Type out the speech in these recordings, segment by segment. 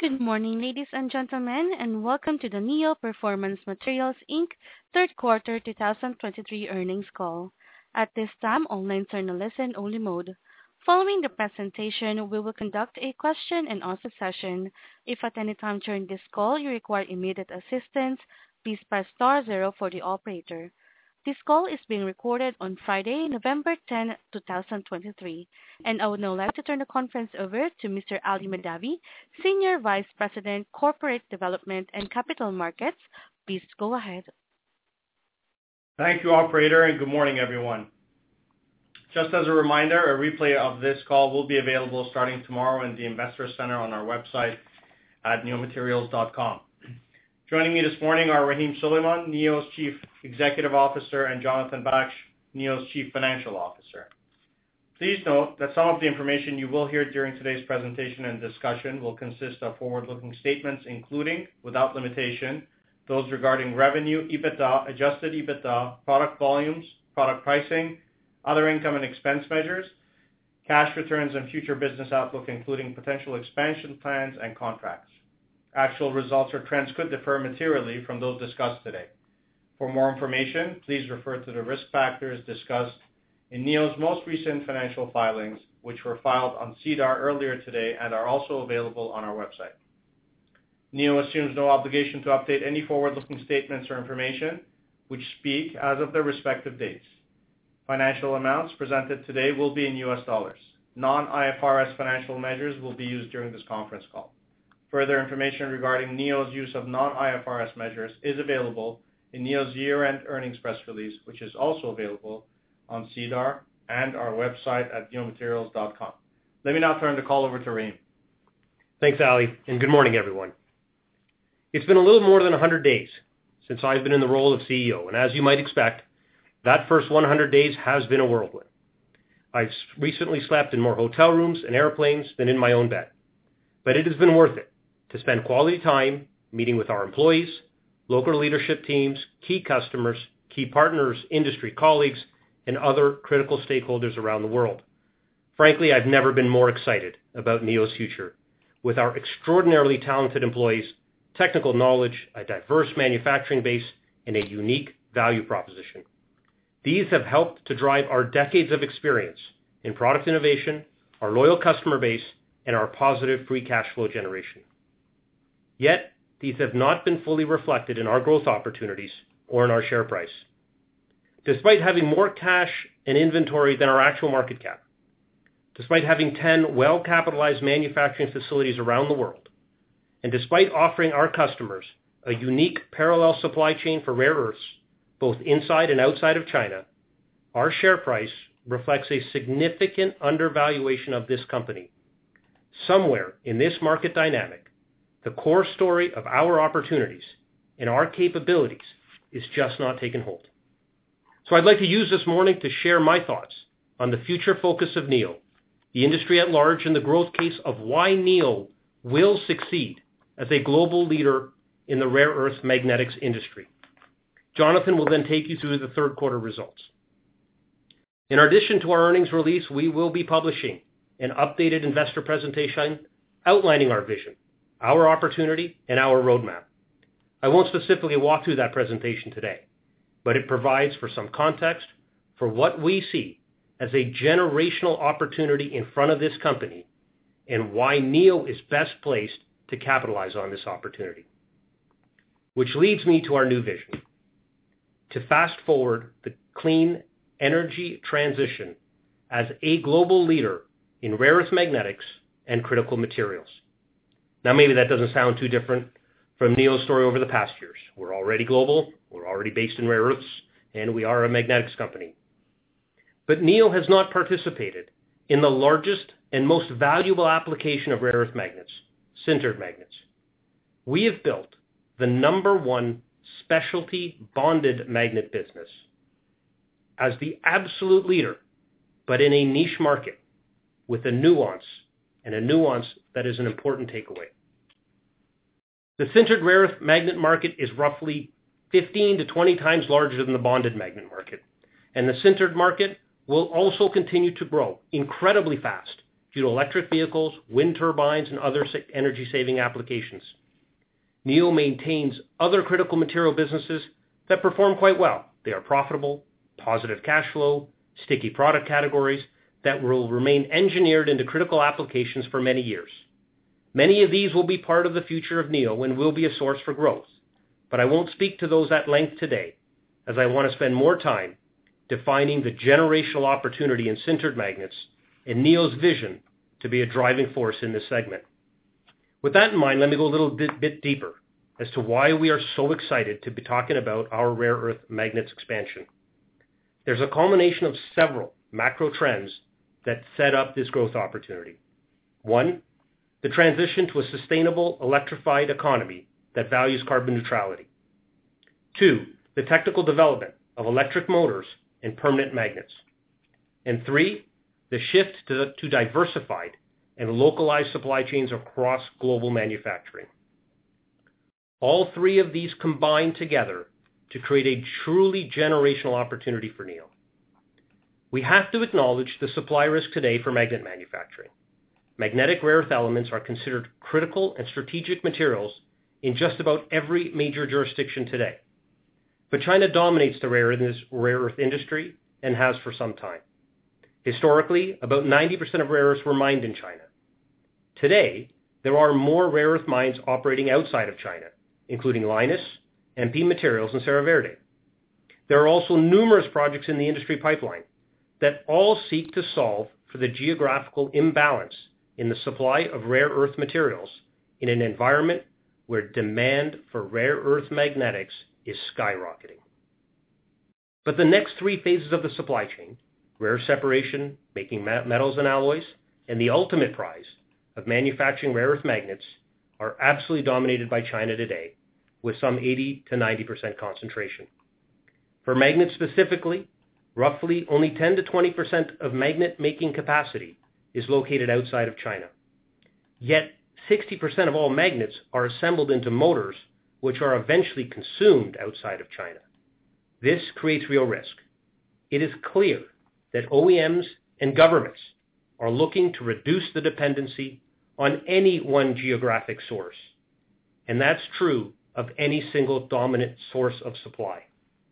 Good morning, ladies and gentlemen, and welcome to the Neo Performance Materials Inc. third quarter 2023 earnings call. At this time, all lines are in a listen-only mode. Following the presentation, we will conduct a question-and-answer session. If at any time during this call you require immediate assistance, please press star zero for the operator. This call is being recorded on Friday, November 10, 2023, and I would now like to turn the conference over to Mr. Ali Mahdavi, Senior Vice President, Corporate Development and Capital Markets. Please go ahead. Thank you, operator, and good morning, everyone. Just as a reminder, a replay of this call will be available starting tomorrow in the Investor Center on our website at neomaterials.com. Joining me this morning are Rahim Suleman, Neo's Chief Executive Officer, and Jonathan Baksh, Neo's Chief Financial Officer. Please note that some of the information you will hear during today's presentation and discussion will consist of forward-looking statements, including, without limitation, those regarding revenue, EBITDA, adjusted EBITDA, product volumes, product pricing, other income and expense measures, cash returns, and future business outlook, including potential expansion plans and contracts. Actual results or trends could differ materially from those discussed today. For more information, please refer to the risk factors discussed in Neo's most recent financial filings, which were filed on SEDAR earlier today and are also available on our website. Neo assumes no obligation to update any forward-looking statements or information which speak as of their respective dates. Financial amounts presented today will be in U.S. dollars. Non-IFRS financial measures will be used during this conference call. Further information regarding Neo's use of non-IFRS measures is available in Neo's year-end earnings press release, which is also available on SEDAR and our website at neomaterials.com. Let me now turn the call over to Rahim. Thanks, Ali, and good morning, everyone. It's been a little more than 100 days since I've been in the role of CEO, and as you might expect, that first 100 days has been a whirlwind. I've recently slept in more hotel rooms and airplanes than in my own bed, but it has been worth it to spend quality time meeting with our employees, local leadership teams, key customers, key partners, industry colleagues, and other critical stakeholders around the world. Frankly, I've never been more excited about Neo's future. With our extraordinarily talented employees, technical knowledge, a diverse manufacturing base, and a unique value proposition. These have helped to drive our decades of experience in product innovation, our loyal customer base, and our positive free cash flow generation. Yet, these have not been fully reflected in our growth opportunities or in our share price. Despite having more cash and inventory than our actual market cap, despite having 10 well-capitalized manufacturing facilities around the world, and despite offering our customers a unique parallel supply chain for rare earths, both inside and outside of China, our share price reflects a significant undervaluation of this company. Somewhere in this market dynamic, the core story of our opportunities and our capabilities is just not taking hold. So I'd like to use this morning to share my thoughts on the future focus of Neo, the industry at large, and the growth case of why Neo will succeed as a global leader in the rare earth magnetics industry. Jonathan will then take you through the third quarter results. In addition to our earnings release, we will be publishing an updated investor presentation outlining our vision, our opportunity, and our roadmap. I won't specifically walk through that presentation today, but it provides for some context for what we see as a generational opportunity in front of this company and why Neo is best placed to capitalize on this opportunity. Which leads me to our new vision, to fast forward the clean energy transition as a global leader in rare earth magnetics and critical materials. Now, maybe that doesn't sound too different from Neo's story over the past years. We're already global, we're already based in rare earths, and we are a magnetics company. But Neo has not participated in the largest and most valuable application of rare earth magnets, sintered magnets. We have built the #1 specialty bonded magnet business as the absolute leader, but in a niche market with a nuance that is an important takeaway. The sintered rare earth magnet market is roughly 15 to 20 times larger than the bonded magnet market, and the sintered market will also continue to grow incredibly fast due to electric vehicles, wind turbines, and other energy-saving applications. Neo maintains other critical material businesses that perform quite well. They are profitable, positive cash flow, sticky product categories that will remain engineered into critical applications for many years. Many of these will be part of the future of Neo and will be a source for growth, but I won't speak to those at length today, as I want to spend more time defining the generational opportunity in sintered magnets and Neo's vision to be a driving force in this segment. With that in mind, let me go a little bit deeper as to why we are so excited to be talking about our rare earth magnets expansion. There's a culmination of several macro trends that set up this growth opportunity. One, the transition to a sustainable electrified economy that values carbon neutrality. Two, the technical development of electric motors and permanent magnets. And three, the shift to diversified and localized supply chains across global manufacturing. All three of these combine together to create a truly generational opportunity for Neo. We have to acknowledge the supply risk today for magnet manufacturing. Magnetic rare earth elements are considered critical and strategic materials in just about every major jurisdiction today. But China dominates the rare earth industry and has for some time. Historically, about 90% of rare earths were mined in China. Today, there are more rare earth mines operating outside of China, including Lynas, MP Materials, and Serra Verde. There are also numerous projects in the industry pipeline that all seek to solve for the geographical imbalance in the supply of rare earth materials in an environment where demand for rare earth magnetics is skyrocketing. But the next three phases of the supply chain, rare separation, making metals and alloys, and the ultimate prize of manufacturing rare earth magnets, are absolutely dominated by China today, with some 80 to 90% concentration. For magnets specifically, roughly only 10 to 20% of magnet making capacity is located outside of China. Yet 60% of all magnets are assembled into motors which are eventually consumed outside of China. This creates real risk. It is clear that OEMs and governments are looking to reduce the dependency on any one geographic source, and that's true of any single dominant source of supply.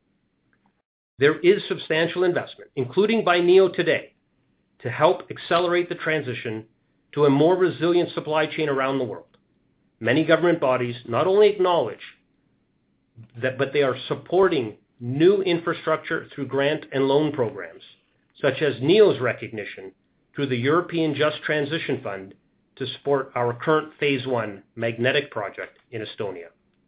There is substantial investment, including by Neo today, to help accelerate the transition to a more resilient supply chain around the world. Many government bodies not only acknowledge that, but they are supporting new infrastructure through grant and loan programs, such as Neo's recognition through the European Just Transition Fund to support our current Phase 1 magnetic project in Estonia.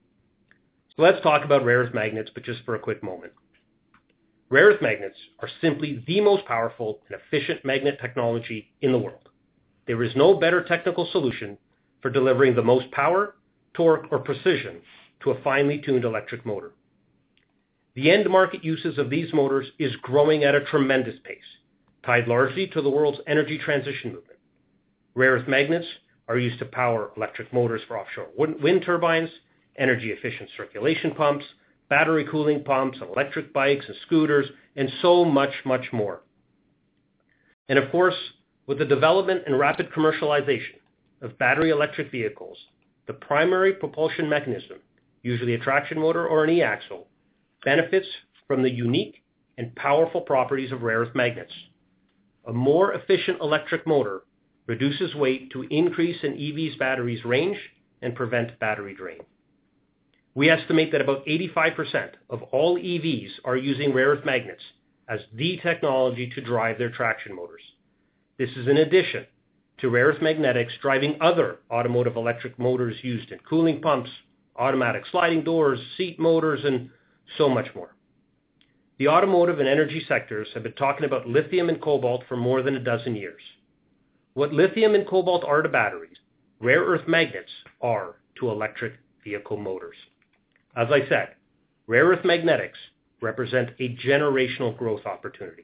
So let's talk about rare earth magnets, but just for a quick moment. Rare earth magnets are simply the most powerful and efficient magnet technology in the world. There is no better technical solution for delivering the most power, torque, or precision to a finely tuned electric motor. The end market uses of these motors is growing at a tremendous pace, tied largely to the world's energy transition movement. Rare earth magnets are used to power electric motors for offshore wind turbines, energy-efficient circulation pumps, battery cooling pumps, electric bikes and scooters, and so much, much more. And of course, with the development and rapid commercialization of battery electric vehicles, the primary propulsion mechanism, usually a traction motor or an e-axle, benefits from the unique and powerful properties of rare earth magnets. A more efficient electric motor reduces weight to increase an EV's battery's range and prevent battery drain. We estimate that about 85% of all EVs are using rare earth magnets as the technology to drive their traction motors. This is in addition to rare earth magnetics driving other automotive electric motors used in cooling pumps, automatic sliding doors, seat motors, and so much more. The automotive and energy sectors have been talking about lithium and cobalt for more than a dozen years. What lithium and cobalt are to batteries, rare earth magnets are to electric vehicle motors. As I said, rare earth magnetics represent a generational growth opportunity.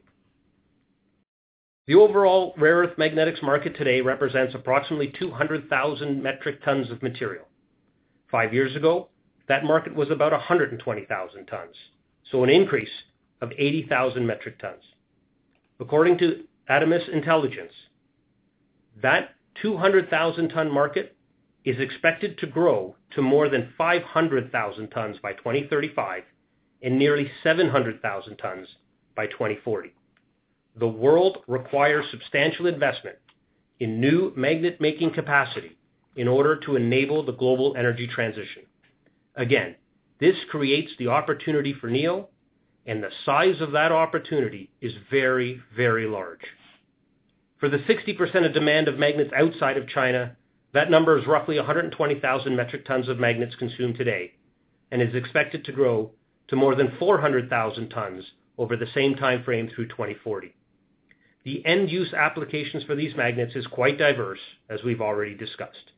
The overall rare earth magnetics market today represents approximately 200,000 metric tons of material. 5 years ago, that market was about 120,000 tons, so an increase of 80,000 metric tons. According to Adamas Intelligence, That 200,000-ton market is expected to grow to more than 500,000 tons by 2035 and nearly 700,000 tons by 2040. The world requires substantial investment in new magnet-making capacity in order to enable the global energy transition. Again, this creates the opportunity for Neo, and the size of that opportunity is very, very large. For the 60% of demand of magnets outside of China, that number is roughly 120,000 metric tons of magnets consumed today, and is expected to grow to more than 400,000 tons over the same time frame through 2040. The end-use applications for these magnets is quite diverse, as we've already discussed.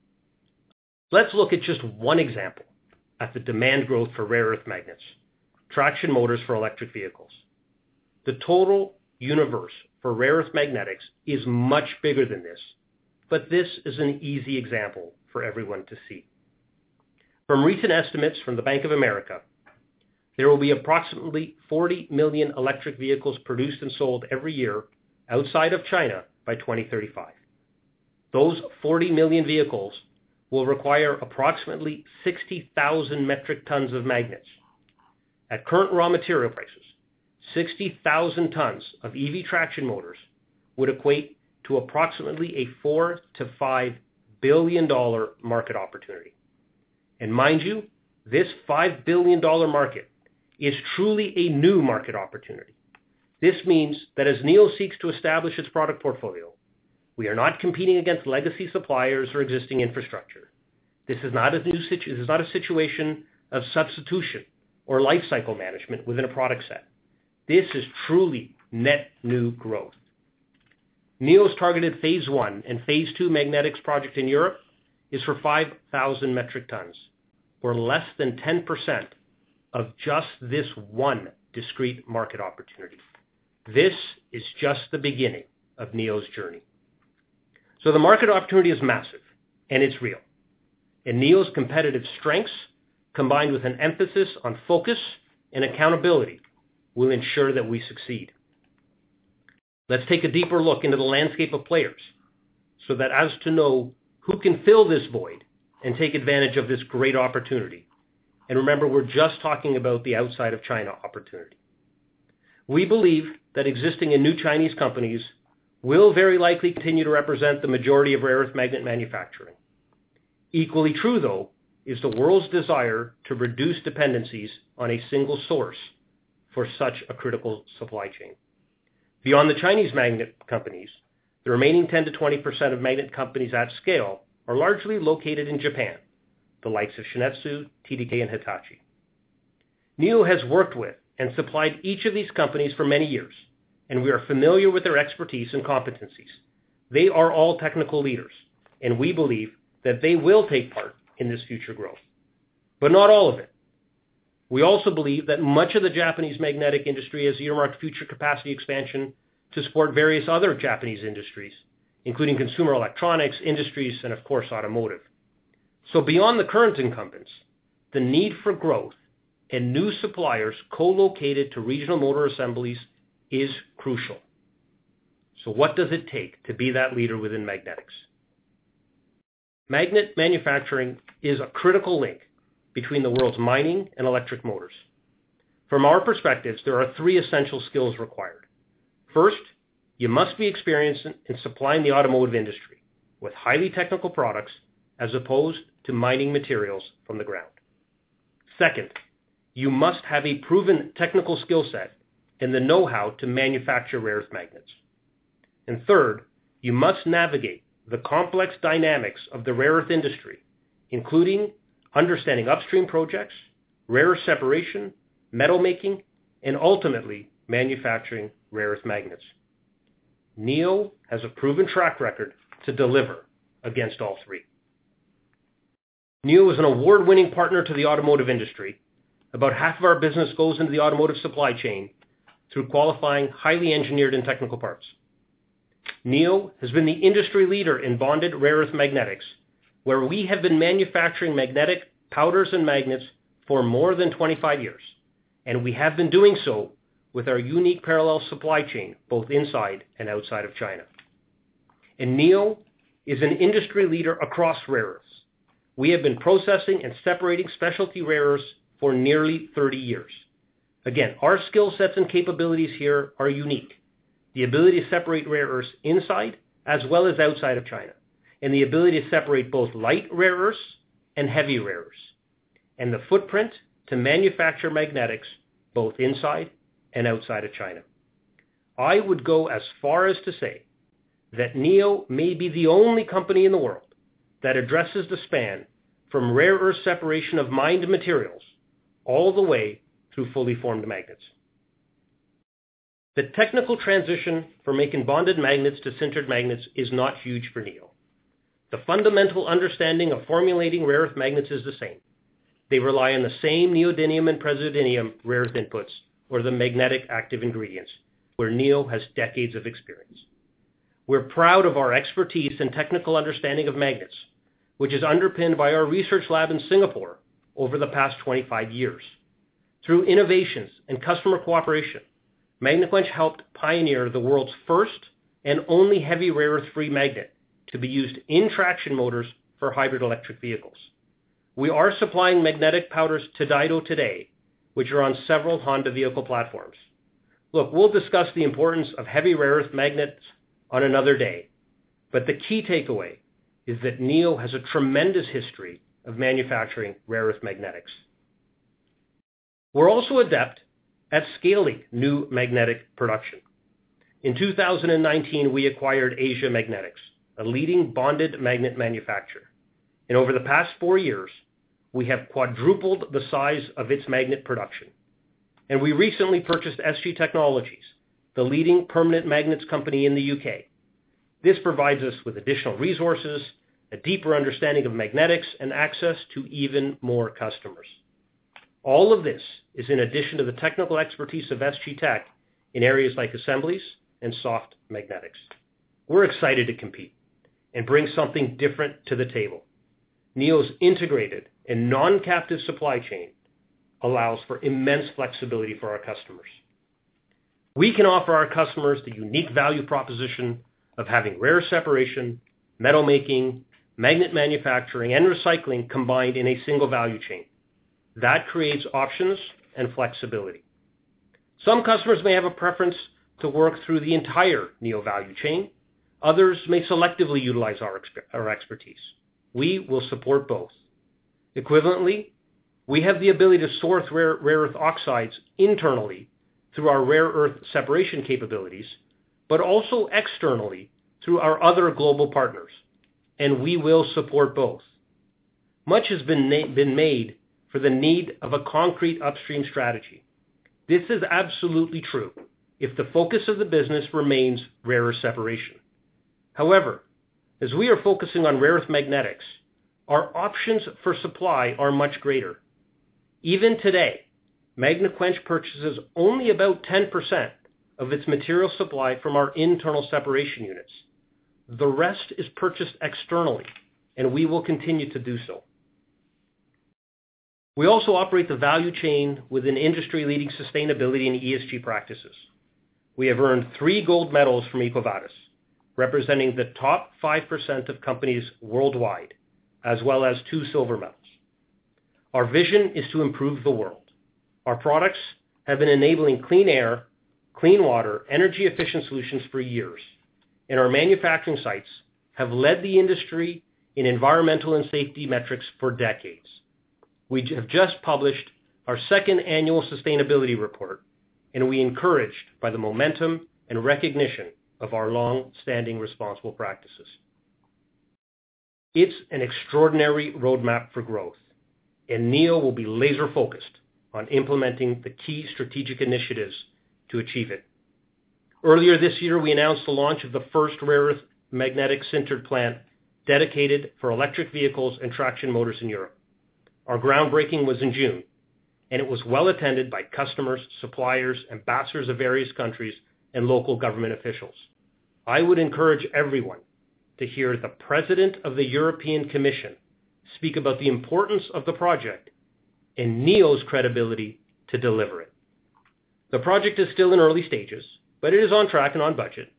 Let's look at just one example at the demand growth for rare earth magnets, traction motors for electric vehicles. The total universe for rare earth magnetics is much bigger than this, but this is an easy example for everyone to see. From recent estimates from the Bank of America, there will be approximately 40 million electric vehicles produced and sold every year outside of China by 2035. Those 40 million vehicles will require approximately 60,000 metric tons of magnets. At current raw material prices, 60,000 tons of EV traction motors would equate to approximately a $4 to $5 billion market opportunity. And mind you, this $5 billion market is truly a new market opportunity. This means that as Neo seeks to establish its product portfolio, we are not competing against legacy suppliers or existing infrastructure. This is not a situation of substitution or life cycle management within a product set. This is truly net new growth. Neo's targeted Phase 1 and Phase 2 magnetics project in Europe is for 5,000 metric tons, or less than 10% of just this one discrete market opportunity. This is just the beginning of Neo's journey. So the market opportunity is massive, and it's real. And Neo's competitive strengths, combined with an emphasis on focus and accountability, will ensure that we succeed. Let's take a deeper look into the landscape of players, so that as to know who can fill this void and take advantage of this great opportunity. And remember, we're just talking about the outside of China opportunity. We believe that existing and new Chinese companies will very likely continue to represent the majority of rare earth magnet manufacturing. Equally true, though, is the world's desire to reduce dependencies on a single source for such a critical supply chain. Beyond the Chinese magnet companies, the remaining 10 to 20% of magnet companies at scale are largely located in Japan, the likes of Shin-Etsu, TDK, and Hitachi. Neo has worked with and supplied each of these companies for many years, and we are familiar with their expertise and competencies. They are all technical leaders, and we believe that they will take part in this future growth. But not all of it. We also believe that much of the Japanese magnetic industry has earmarked future capacity expansion to support various other Japanese industries, including consumer electronics, industries, and of course automotive. So beyond the current incumbents, the need for growth and new suppliers co-located to regional motor assemblies is crucial. So what does it take to be that leader within magnetics? Magnet manufacturing is a critical link between the world's mining and electric motors. From our perspectives, there are three essential skills required. First, you must be experienced in supplying the automotive industry with highly technical products as opposed to mining materials from the ground. Second, you must have a proven technical skill set and the know-how to manufacture rare earth magnets. And third, you must navigate the complex dynamics of the rare earth industry, including understanding upstream projects, rare earth separation, metal making, and ultimately manufacturing rare earth magnets. Neo has a proven track record to deliver against all three. Neo is an award-winning partner to the automotive industry. About half of our business goes into the automotive supply chain through qualifying highly engineered and technical parts. Neo has been the industry leader in bonded rare earth magnetics, where we have been manufacturing magnetic powders and magnets for more than 25 years, and we have been doing so with our unique parallel supply chain, both inside and outside of China. and Neo is an industry leader across rare earths. We have been processing and separating specialty rare earths for nearly 30 years. Again, our skill sets and capabilities here are unique. The ability to separate rare earths inside as well as outside of China, and the ability to separate both light rare earths and heavy rare earths, and the footprint to manufacture magnetics both inside and outside of China. I would go as far as to say that Neo may be the only company in the world that addresses the span from rare earth separation of mined materials all the way through fully formed magnets. The technical transition from making bonded magnets to sintered magnets is not huge for Neo. The fundamental understanding of formulating rare earth magnets is the same. They rely on the same neodymium and praseodymium rare earth inputs, or the magnetic active ingredients, where Neo has decades of experience. We're proud of our expertise and technical understanding of magnets, which is underpinned by our research lab in Singapore over the past 25 years. Through innovations and customer cooperation, Magnequench helped pioneer the world's first and only heavy rare earth-free magnet to be used in traction motors for hybrid electric vehicles. We are supplying magnetic powders to Daido today, which are on several Honda vehicle platforms. Look, we'll discuss the importance of heavy rare earth magnets on another day, but the key takeaway is that Neo has a tremendous history of manufacturing rare earth magnetics. We're also adept at scaling new magnetic production. In 2019, we acquired Asia Magnetics, a leading bonded magnet manufacturer. And over the past 4 years, we have quadrupled the size of its magnet production. And we recently purchased SG Technologies, the leading permanent magnets company in the UK. This provides us with additional resources, a deeper understanding of magnetics, and access to even more customers. All of this is in addition to the technical expertise of SG Tech in areas like assemblies and soft magnetics. We're excited to compete and bring something different to the table. Neo's integrated and non-captive supply chain allows for immense flexibility for our customers. We can offer our customers the unique value proposition of having rare separation, metal making, magnet manufacturing, and recycling combined in a single value chain. That creates options and flexibility. Some customers may have a preference to work through the entire Neo value chain. Others may selectively utilize our expertise. We will support both. Equivalently, we have the ability to source rare earth oxides internally through our rare earth separation capabilities, but also externally through our other global partners, and we will support both. Much has been made for the need of a concrete upstream strategy. This is absolutely true if the focus of the business remains rare earth separation. However, as we are focusing on rare earth magnetics, our options for supply are much greater. Even today, Magnequench purchases only about 10% of its material supply from our internal separation units. The rest is purchased externally, and we will continue to do so. We also operate the value chain within industry-leading sustainability and ESG practices. We have earned 3 gold medals from EcoVadis, representing the top 5% of companies worldwide, as well as 2 silver medals. Our vision is to improve the world. Our products have been enabling clean air, clean water, energy-efficient solutions for years, and our manufacturing sites have led the industry in environmental and safety metrics for decades. We have just published our 2nd annual sustainability report, and we are encouraged by the momentum and recognition of our long-standing responsible practices. It's an extraordinary roadmap for growth, and Neo will be laser-focused on implementing the key strategic initiatives to achieve it. Earlier this year, we announced the launch of the first rare earth magnetic sintered plant dedicated for electric vehicles and traction motors in Europe. Our groundbreaking was in June, and it was well attended by customers, suppliers, ambassadors of various countries, and local government officials. I would encourage everyone to hear the President of the European Commission speak about the importance of the project and Neo's credibility to deliver it. The project is still in early stages, but it is on track and on budget.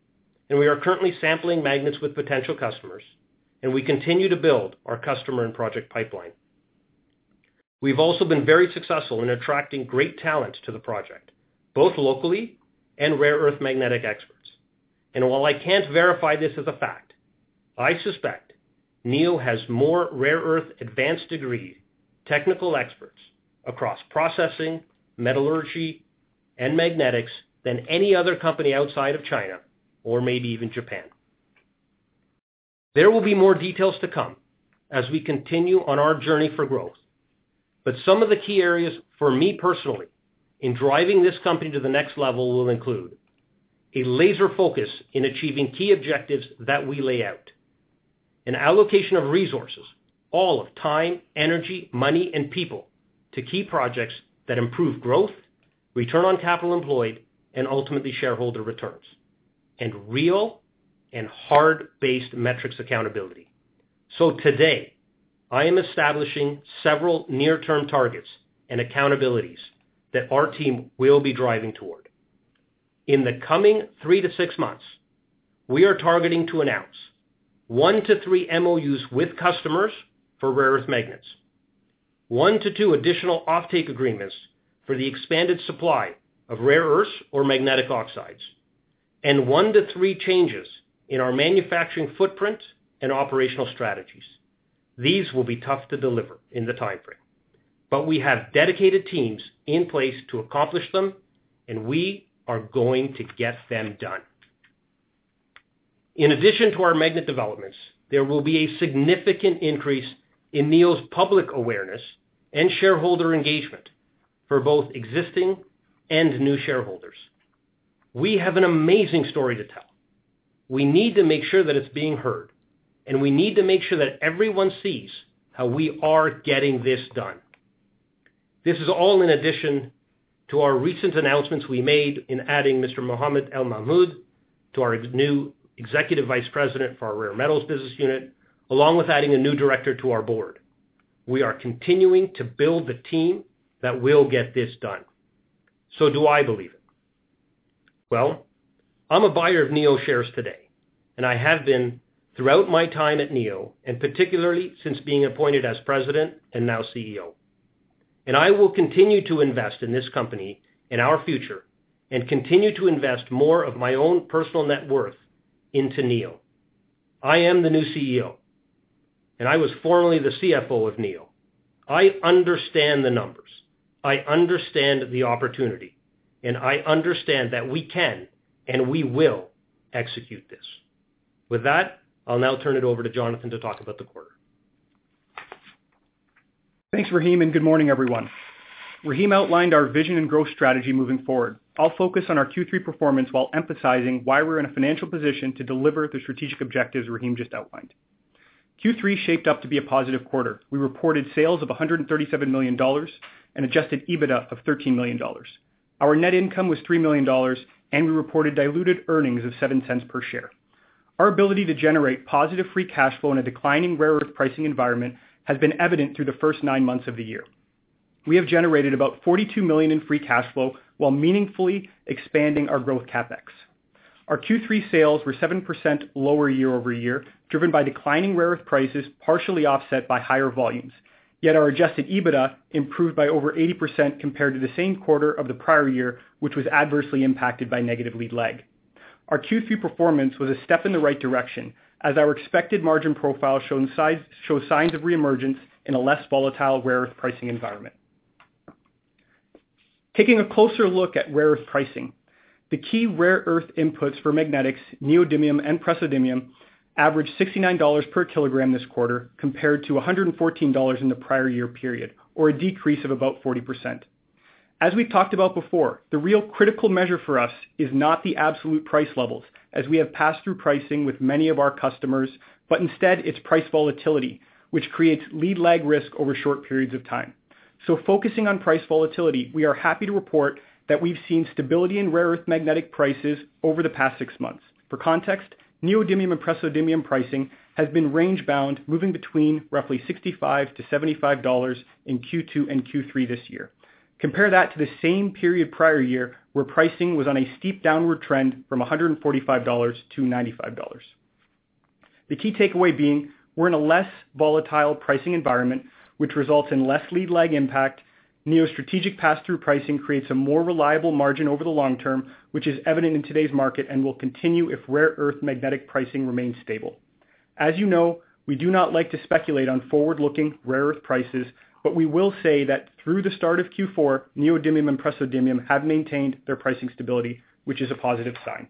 and we are currently sampling magnets with potential customers, and we continue to build our customer and project pipeline. We've also been very successful in attracting great talent to the project, both locally and rare earth magnetic experts. And while I can't verify this as a fact, I suspect Neo has more rare earth advanced degree technical experts across processing, metallurgy, and magnetics than any other company outside of China, or maybe even Japan. There will be more details to come as we continue on our journey for growth, but some of the key areas for me personally in driving this company to the next level will include a laser focus in achieving key objectives that we lay out, an allocation of resources, all of time, energy, money, and people, to key projects that improve growth, return on capital employed, and ultimately shareholder returns, and real and hard-based metrics accountability. So today, I am establishing several near-term targets and accountabilities that our team will be driving toward. In the coming 3 to 6 months, we are targeting to announce 1 to 3 MOUs with customers for rare earth magnets, 1 to 2 additional offtake agreements for the expanded supply of rare earths or magnetic oxides, and 1 to 3 changes in our manufacturing footprint and operational strategies. These will be tough to deliver in the time frame, but we have dedicated teams in place to accomplish them, and we are going to get them done. In addition to our magnet developments, there will be a significant increase in Neo's public awareness and shareholder engagement for both existing and new shareholders. We have an amazing story to tell. We need to make sure that it's being heard, and we need to make sure that everyone sees how we are getting this done. This is all in addition to our recent announcements we made in adding Mr. Mohammed El Mahmoud to our new Executive Vice President for our Rare Metals Business Unit, along with adding a new director to our board. We are continuing to build the team that will get this done. So do I believe it? Well, I'm a buyer of Neo shares today, and I have been throughout my time at Neo, and particularly since being appointed as president and now CEO. And I will continue to invest in this company in our future and continue to invest more of my own personal net worth into Neo. I am the new CEO, and I was formerly the CFO of Neo. I understand the numbers. I understand the opportunity, and I understand that we can and we will execute this. With that, I'll now turn it over to Jonathan to talk about the quarter. Thanks, Rahim, and good morning, everyone. Rahim outlined our vision and growth strategy moving forward. I'll focus on our Q3 performance while emphasizing why we're in a financial position to deliver the strategic objectives Rahim just outlined. Q3 shaped up to be a positive quarter. We reported sales of $137 million and adjusted EBITDA of $13 million. Our net income was $3 million, and we reported diluted earnings of 7 cents per share. Our ability to generate positive free cash flow in a declining rare earth pricing environment has been evident through the first 9 months of the year. We have generated about $42 million in free cash flow while meaningfully expanding our growth capex. Our Q3 sales were 7% lower year over year, driven by declining rare earth prices, partially offset by higher volumes. Yet our adjusted EBITDA improved by over 80% compared to the same quarter of the prior year, which was adversely impacted by negative lead lag. Our Q3 performance was a step in the right direction, as our expected margin profile shows signs of reemergence in a less volatile rare earth pricing environment. Taking a closer look at rare earth pricing, the key rare earth inputs for magnetics, neodymium and praseodymium, averaged $69 per kilogram this quarter compared to $114 in the prior year period, or a decrease of about 40%. As we've talked about before, the real critical measure for us is not the absolute price levels, as we have pass-through pricing with many of our customers, but instead it's price volatility, which creates lead lag risk over short periods of time. So focusing on price volatility, we are happy to report that we've seen stability in rare earth magnetic prices over the past 6 months. For context, neodymium and praseodymium pricing has been range-bound, moving between roughly $65 to $75 in Q2 and Q3 this year. Compare that to the same period prior year, where pricing was on a steep downward trend from $145 to $95. The key takeaway being we're in a less volatile pricing environment, which results in less lead lag impact. Neo's strategic pass-through pricing creates a more reliable margin over the long term, which is evident in today's market and will continue if rare earth magnetic pricing remains stable. As you know, we do not like to speculate on forward-looking rare earth prices, but we will say that through the start of Q4, neodymium and praseodymium have maintained their pricing stability, which is a positive sign.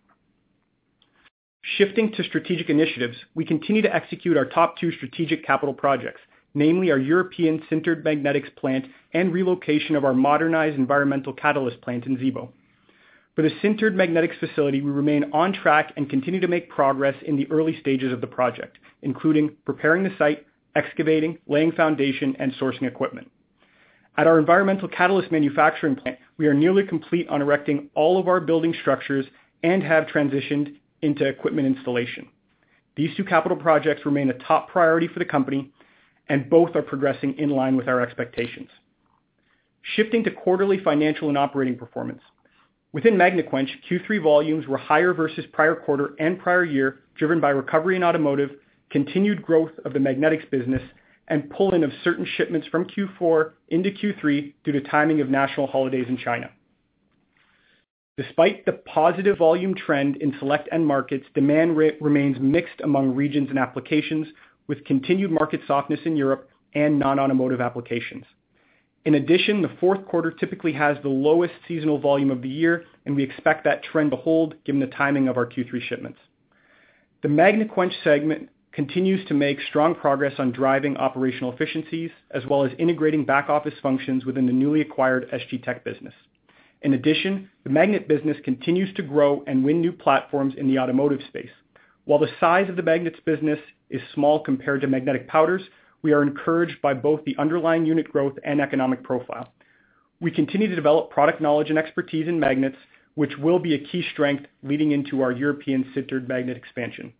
Shifting to strategic initiatives, we continue to execute our top two strategic capital projects, namely our European sintered magnetics plant and relocation of our modernized environmental catalyst plant in Zibo. For the sintered magnetics facility, we remain on track and continue to make progress in the early stages of the project, including preparing the site, excavating, laying foundation, and sourcing equipment. At our environmental catalyst manufacturing plant, we are nearly complete on erecting all of our building structures and have transitioned into equipment installation. These two capital projects remain a top priority for the company, and both are progressing in line with our expectations. Shifting to quarterly financial and operating performance. Within Magnequench, Q3 volumes were higher versus prior quarter and prior year, driven by recovery in automotive, continued growth of the magnetics business, and pull-in of certain shipments from Q4 into Q3 due to timing of national holidays in China. Despite the positive volume trend in select end markets, demand remains mixed among regions and applications, with continued market softness in Europe and non-automotive applications. In addition, the fourth quarter typically has the lowest seasonal volume of the year, and we expect that trend to hold given the timing of our Q3 shipments. The Magnequench segment continues to make strong progress on driving operational efficiencies, as well as integrating back-office functions within the newly acquired SG Tech business. In addition, the magnet business continues to grow and win new platforms in the automotive space. While the size of the magnets business is small compared to magnetic powders, we are encouraged by both the underlying unit growth and economic profile. We continue to develop product knowledge and expertise in magnets, which will be a key strength leading into our European sintered magnet expansion.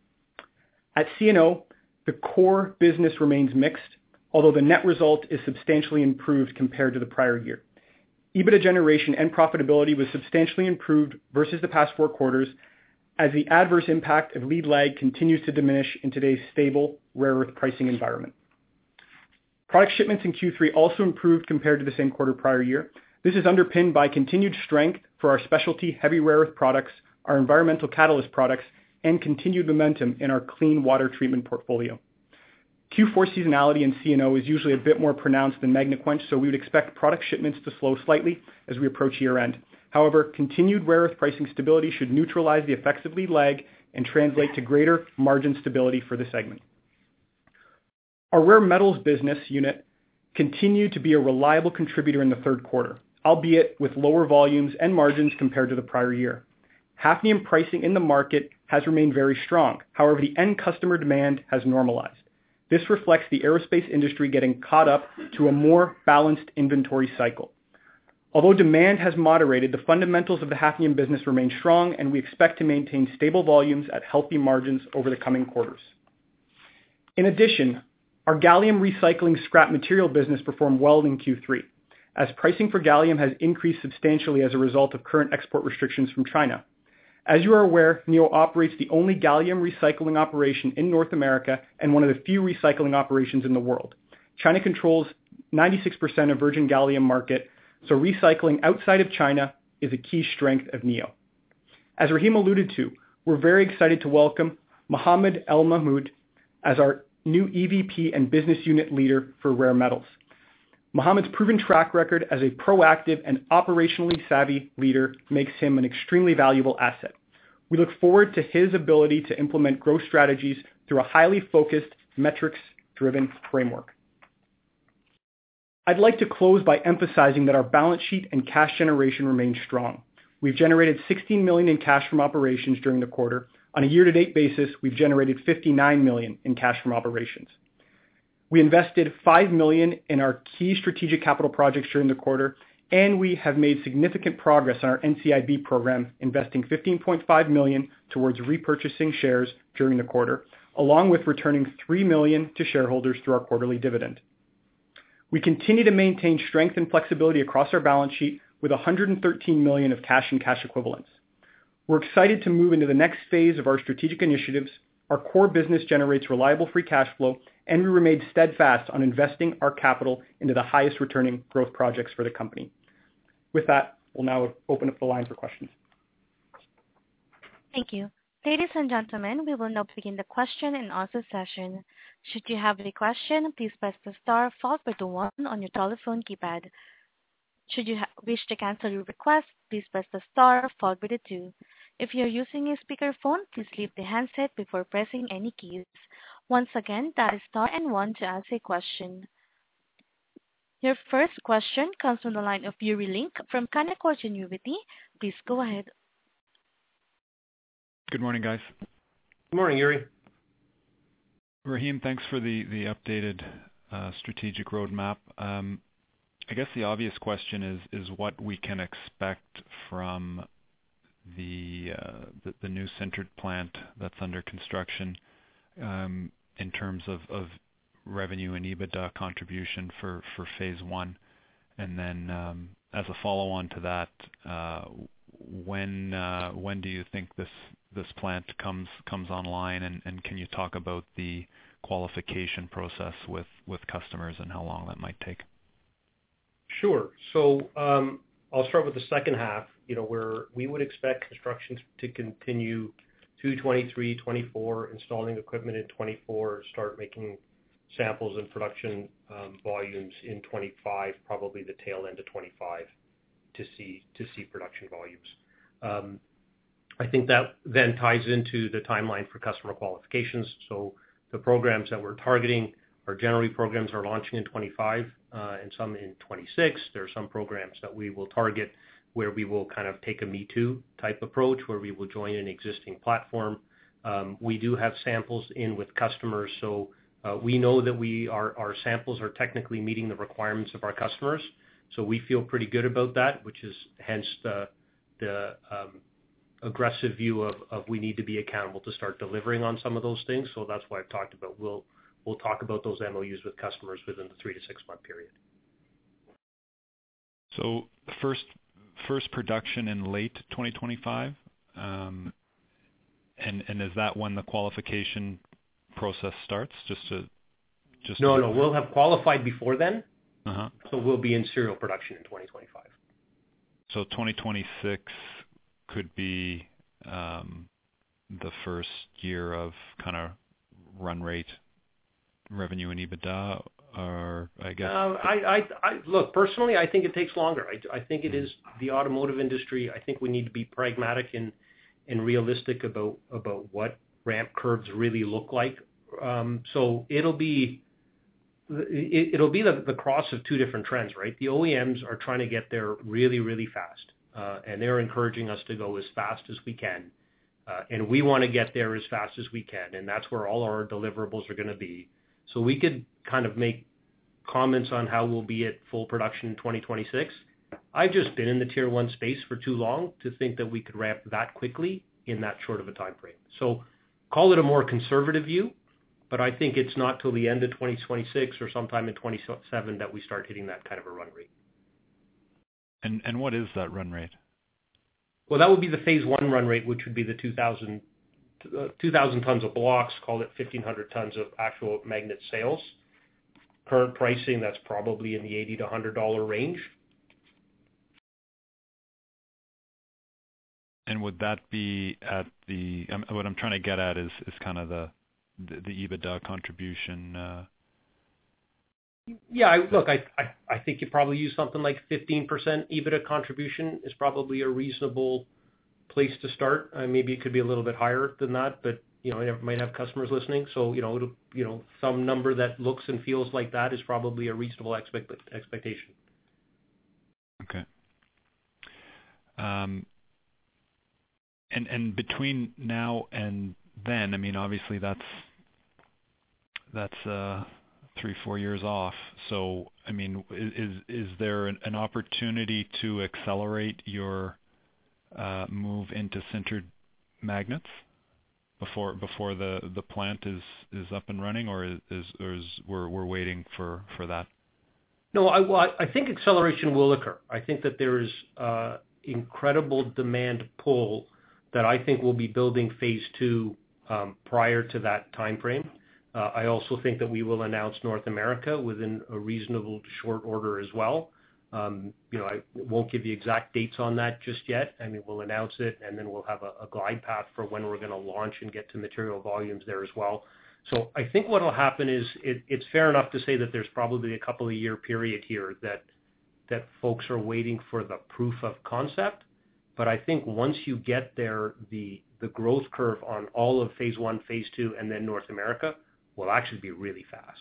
At C&O, the core business remains mixed, although the net result is substantially improved compared to the prior year. EBITDA generation and profitability was substantially improved versus the past 4 quarters, as the adverse impact of lead lag continues to diminish in today's stable rare earth pricing environment. Product shipments in Q3 also improved compared to the same quarter prior year. This is underpinned by continued strength for our specialty heavy rare earth products, our environmental catalyst products, and continued momentum in our clean water treatment portfolio. Q4 seasonality in C&O is usually a bit more pronounced than Magnequench, so we would expect product shipments to slow slightly as we approach year-end. However, continued rare earth pricing stability should neutralize the effects of lead lag and translate to greater margin stability for the segment. Our rare metals business unit continued to be a reliable contributor in the third quarter, albeit with lower volumes and margins compared to the prior year. Hafnium pricing in the market has remained very strong. However, the end customer demand has normalized. This reflects the aerospace industry getting caught up to a more balanced inventory cycle. Although demand has moderated, the fundamentals of the hafnium business remain strong, and we expect to maintain stable volumes at healthy margins over the coming quarters. In addition, our gallium recycling scrap material business performed well in Q3, as pricing for gallium has increased substantially as a result of current export restrictions from China. As you are aware, Neo operates the only gallium recycling operation in North America and one of the few recycling operations in the world. China controls 96% of virgin gallium market, so recycling outside of China is a key strength of Neo. As Rahim alluded to, we're very excited to welcome Mohammed El Mahmoud as our new EVP and business unit leader for rare metals. Mohammed's proven track record as a proactive and operationally savvy leader makes him an extremely valuable asset. We look forward to his ability to implement growth strategies through a highly focused, metrics-driven framework. I'd like to close by emphasizing that our balance sheet and cash generation remain strong. We've generated $16 million in cash from operations during the quarter. On a year-to-date basis, we've generated $59 million in cash from operations. We invested $5 million in our key strategic capital projects during the quarter, and we have made significant progress on our NCIB program, investing $15.5 million towards repurchasing shares during the quarter, along with returning $3 million to shareholders through our quarterly dividend. We continue to maintain strength and flexibility across our balance sheet with $113 million of cash and cash equivalents. We're excited to move into the next phase of our strategic initiatives. Our core business generates reliable free cash flow, and we remain steadfast on investing our capital into the highest returning growth projects for the company. With that, we'll now open up the line for questions. Thank you. Ladies and gentlemen, we will now begin the question and answer session. Should you have a question, please press the star followed by the 1 on your telephone keypad. Should you wish to cancel your request, please press the star followed by the 2. If you're using a speakerphone, please leave the handset before pressing any keys. Once again, that is star and 1 to ask a question. Your first question comes from the line of Yuri Lynk from Canaccord Genuity. Please go ahead. Good morning, guys. Good morning, Yuri. Rahim, thanks for the updated strategic roadmap. I guess the obvious question is what we can expect from the new sintered plant that's under construction in terms of revenue and EBITDA contribution for phase 1, and then as a follow-on to that, when do you think this plant comes online, and can you talk about the qualification process with customers and how long that might take? Sure. So I'll start with the second half. Where we would expect construction to continue through 23, 24, installing equipment in 24, start making samples and production volumes in 25, probably the tail end of 25 to see production volumes. I think that then ties into the timeline for customer qualifications. So the programs that we're targeting are generally programs are launching in 25 and some in 26. There are some programs that we will target where we will kind of take a Me Too type approach, where we will join an existing platform. We do have samples in with customers, so we know that our samples are technically meeting the requirements of our customers. So we feel pretty good about that, which is hence the aggressive view of we need to be accountable to start delivering on some of those things. So that's why I've talked about we'll talk about those MOUs with customers within the 3 to 6 month period. So first production in late 2025, and is that when the qualification process starts? No, we'll have qualified before then. Uh-huh. So we'll be in serial production in 2025. So 2026 could be the first year of kind of run rate revenue and EBITDA, or I guess. I look, personally, I think it takes longer. I think it is the automotive industry. I think we need to be pragmatic and realistic about what ramp curves really look like. So it'll be the cross of two different trends, right? The OEMs are trying to get there really, really fast, and they're encouraging us to go as fast as we can. And we want to get there as fast as we can, and that's where all our deliverables are going to be. So we could kind of make comments on how we'll be at full production in 2026. I've just been in the Tier 1 space for too long to think that we could ramp that quickly in that short of a time frame. So call it a more conservative view, but I think it's not till the end of 2026 or sometime in 2027 that we start hitting that kind of a run rate. And what is that run rate? Well, that would be the phase 1 run rate, which would be the 2,000 tons of blocks, call it 1,500 tons of actual magnet sales. Current pricing, that's probably in the $80 to $100 range. And would that be at the? What I'm trying to get at is kind of the EBITDA contribution. Yeah, look, I think you probably use something like 15% EBITDA contribution is probably a reasonable place to start. Maybe it could be a little bit higher than that, but I might have customers listening, so some number that looks and feels like that is probably a reasonable expectation. Okay. And between now and then, I mean, obviously that's 3-4 years off. So, I mean, is there an opportunity to accelerate your move into sintered magnets before the plant is up and running, or we're waiting for that? No, I think acceleration will occur. I think that there is incredible demand pull that I think will be building phase 2 prior to that time frame. I also think that we will announce North America within a reasonable short order as well. I won't give you exact dates on that just yet. I mean, we'll announce it, and then we'll have a glide path for when we're going to launch and get to material volumes there as well. So I think what will happen is it's fair enough to say that there's probably a couple of year period here that folks are waiting for the proof of concept. But I think once you get there, the growth curve on all of phase 1, phase 2, and then North America will actually be really fast.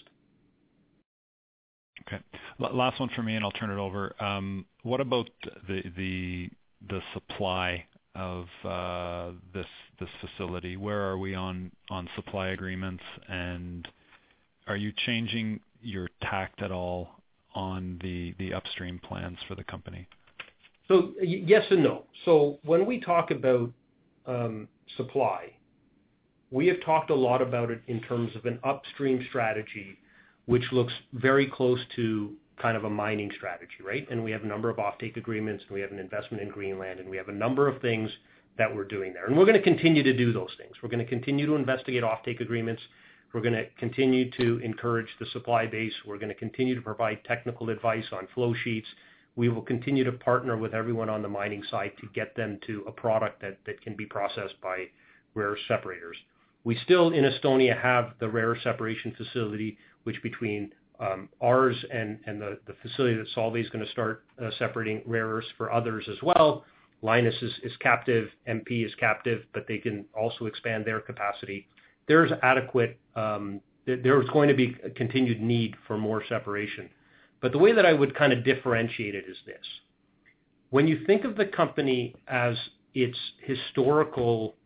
Okay. Last one for me, and I'll turn it over. What about the supply of this facility? Where are we on supply agreements, and are you changing your tact at all on the upstream plans for the company? So yes and no. So when we talk about supply, we have talked a lot about it in terms of an upstream strategy, which looks very close to kind of a mining strategy, right? And we have a number of offtake agreements, and we have an investment in Greenland, and we have a number of things that we're doing there. And we're going to continue to do those things. We're going to continue to investigate offtake agreements. We're going to continue to encourage the supply base. We're going to continue to provide technical advice on flow sheets. We will continue to partner with everyone on the mining side to get them to a product that can be processed by rare earth separators. We still in Estonia have the rare earth separation facility, which between ours and the facility that Solvay is going to start separating rare earths for others as well. Lynas is captive, MP is captive, but they can also expand their capacity. There's adequate, there's going to be a continued need for more separation. But the way that I would kind of differentiate it is this. When you think of the company as in its historical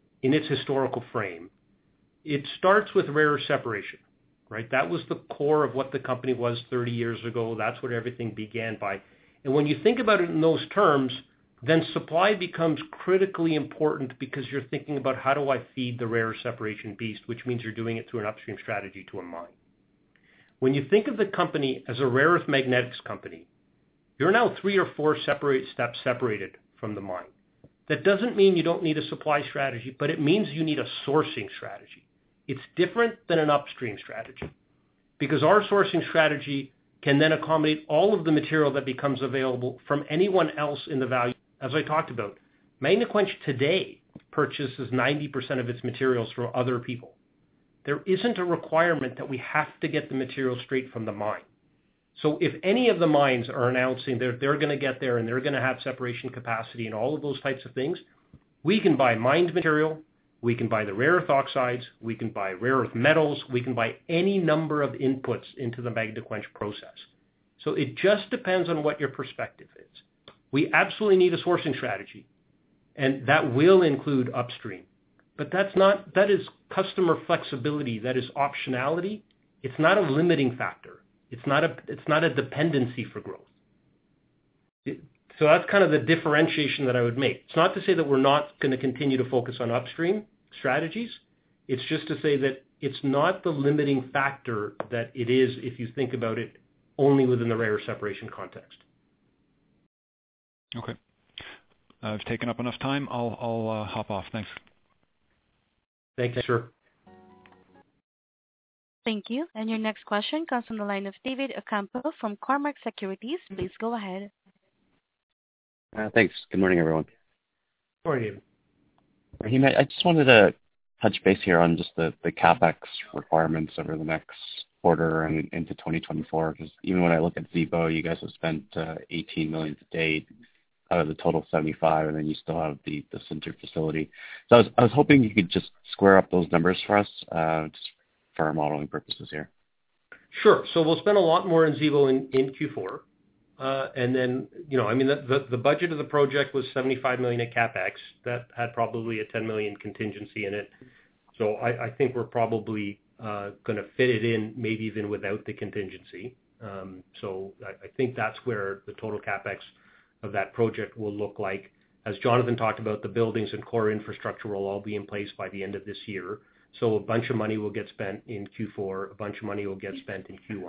frame, it starts with rare earth separation, right? That was the core of what the company was 30 years ago. That's what everything began by. And when you think about it in those terms, then supply becomes critically important because you're thinking about how do I feed the rare earth separation beast, which means you're doing it through an upstream strategy to a mine. When you think of the company as a rare earth magnetics company, you're now 3 or 4 steps separated from the mine. That doesn't mean you don't need a supply strategy, but it means you need a sourcing strategy. It's different than an upstream strategy because our sourcing strategy can then accommodate all of the material that becomes available from anyone else in the value. As I talked about, Magnequench today purchases 90% of its materials from other people. There isn't a requirement that we have to get the material straight from the mine. So if any of the mines are announcing they're going to get there and they're going to have separation capacity and all of those types of things, we can buy mined material, we can buy the rare earth oxides, we can buy rare earth metals, we can buy any number of inputs into the Magnequench process. So it just depends on what your perspective is. We absolutely need a sourcing strategy, and that will include upstream. But that is customer flexibility, that is optionality. It's not a limiting factor. It's not a dependency for growth. So that's kind of the differentiation that I would make. It's not to say that we're not going to continue to focus on upstream strategies. It's just to say that it's not the limiting factor that it is if you think about it only within the rare earth separation context. Okay. I've taken up enough time. I'll hop off. Thanks. Thank you, sir. Thank you. And your next question comes from the line of David Ocampo from Cormark Securities. Please go ahead. Thanks. Good morning, everyone. Good morning, David. Rahim, I just wanted to touch base here on just the CapEx requirements over the next quarter and into 2024, because even when I look at Zibo, you guys have spent $18 million to date out of the total 75, and then you still have the Sinter facility. So I was hoping you could just square up those numbers for us, just for our modeling purposes here. Sure. So we'll spend a lot more in Zibo in Q4. And then, the budget of the project was $75 million at CapEx. That had probably a $10 million contingency in it. So I think we're probably going to fit it in maybe even without the contingency. So I think that's where the total CapEx of that project will look like. As Jonathan talked about, the buildings and core infrastructure will all be in place by the end of this year. So a bunch of money will get spent in Q4, a bunch of money will get spent in Q1.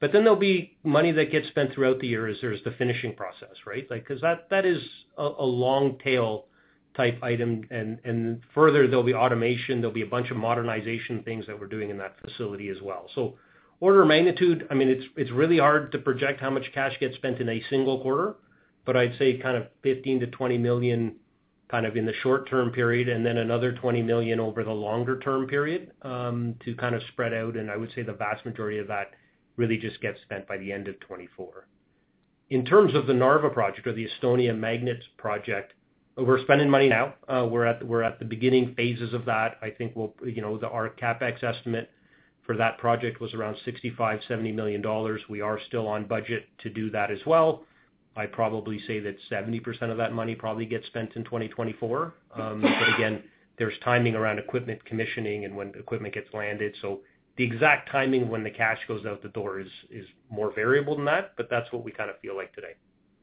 But then there'll be money that gets spent throughout the year as there's the finishing process, right? Like, because that is a long tail type item, and further there'll be automation, there'll be a bunch of modernization things that we're doing in that facility as well. So order of magnitude, I mean, it's really hard to project how much cash gets spent in a single quarter, but I'd say kind of 15 to 20 million kind of in the short term period, and then another 20 million over the longer term period to kind of spread out. And I would say the vast majority of that really just gets spent by the end of 24. In terms of the Narva project or the Estonia Magnet project, we're spending money now. We're at the beginning phases of that. I think our CapEx estimate for that project was around $65-70 million. We are still on budget to do that as well. I'd probably say that 70% of that money probably gets spent in 2024. But again, there's timing around equipment commissioning and when equipment gets landed. So the exact timing when the cash goes out the door is more variable than that, but that's what we kind of feel like today.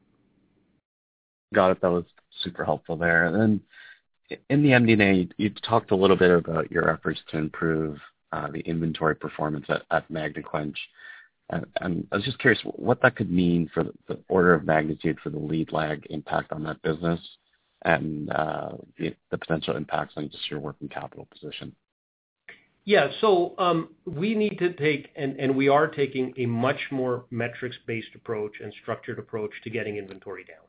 Got it. That was super helpful there. And then in the MD&A, you talked a little bit about your efforts to improve the inventory performance at Magnequench. And I was just curious what that could mean for the order of magnitude for the lead lag impact on that business and the potential impacts on just your working capital position. Yeah, so we need to take, and we are taking a much more metrics-based approach and structured approach to getting inventory down.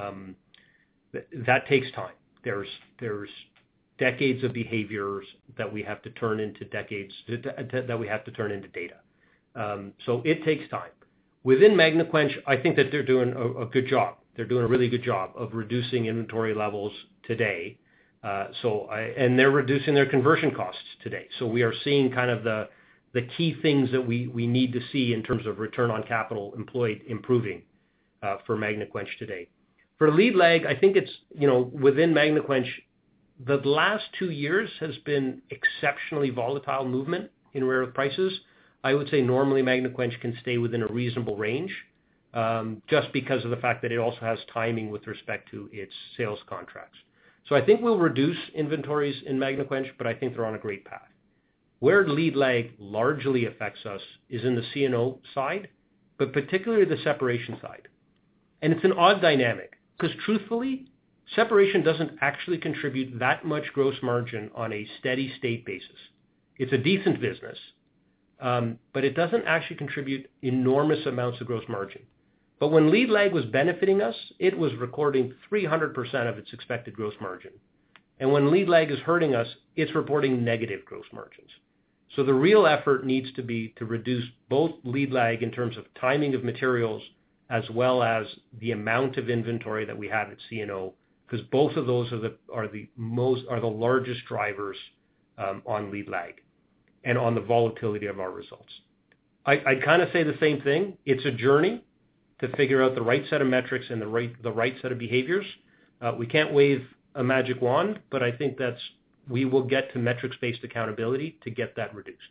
That takes time. There's decades of behaviors that we have to turn into that we have to turn into data. So it takes time. Within Magnequench, I think that they're doing a good job. They're doing a really good job of reducing inventory levels today. And they're reducing their conversion costs today. So we are seeing kind of the key things that we need to see in terms of return on capital employed improving for Magnequench today. For lead lag, I think it's, within Magnequench, the last 2 years has been exceptionally volatile movement in rare earth prices. I would say normally Magnequench can stay within a reasonable range, just because of the fact that it also has timing with respect to its sales contracts. So I think we'll reduce inventories in Magnequench, but I think they're on a great path. Where lead lag largely affects us is in the C&O side, but particularly the separation side. And it's an odd dynamic because truthfully, separation doesn't actually contribute that much gross margin on a steady state basis. It's a decent business, but it doesn't actually contribute enormous amounts of gross margin. But when lead lag was benefiting us, it was recording 300% of its expected gross margin. And when lead lag is hurting us, it's reporting negative gross margins. So the real effort needs to be to reduce both lead lag in terms of timing of materials as well as the amount of inventory that we have at C&O, because both of those are the largest drivers on lead lag and on the volatility of our results. I'd kind of say the same thing. It's a journey to figure out the right set of metrics and the right set of behaviors. We can't wave a magic wand, but I think we will get to metrics-based accountability to get that reduced.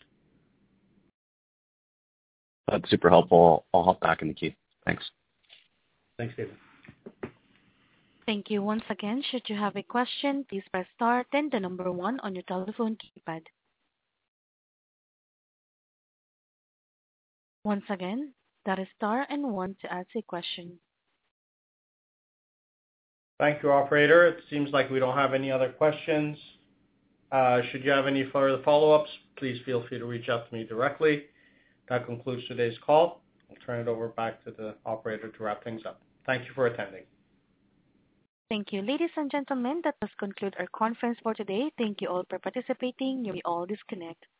That's super helpful. I'll hop back in the queue. Thanks. Thanks, David. Thank you. Once again, should you have a question, please press star, then the number 1 on your telephone keypad. Once again, that is star and 1 to ask a question. Thank you, operator. It seems like we don't have any other questions. Should you have any further follow-ups, please feel free to reach out to me directly. That concludes today's call. I'll turn it over back to the operator to wrap things up. Thank you for attending. Thank you. Ladies and gentlemen, that does conclude our conference for today. Thank you all for participating. You may all disconnect.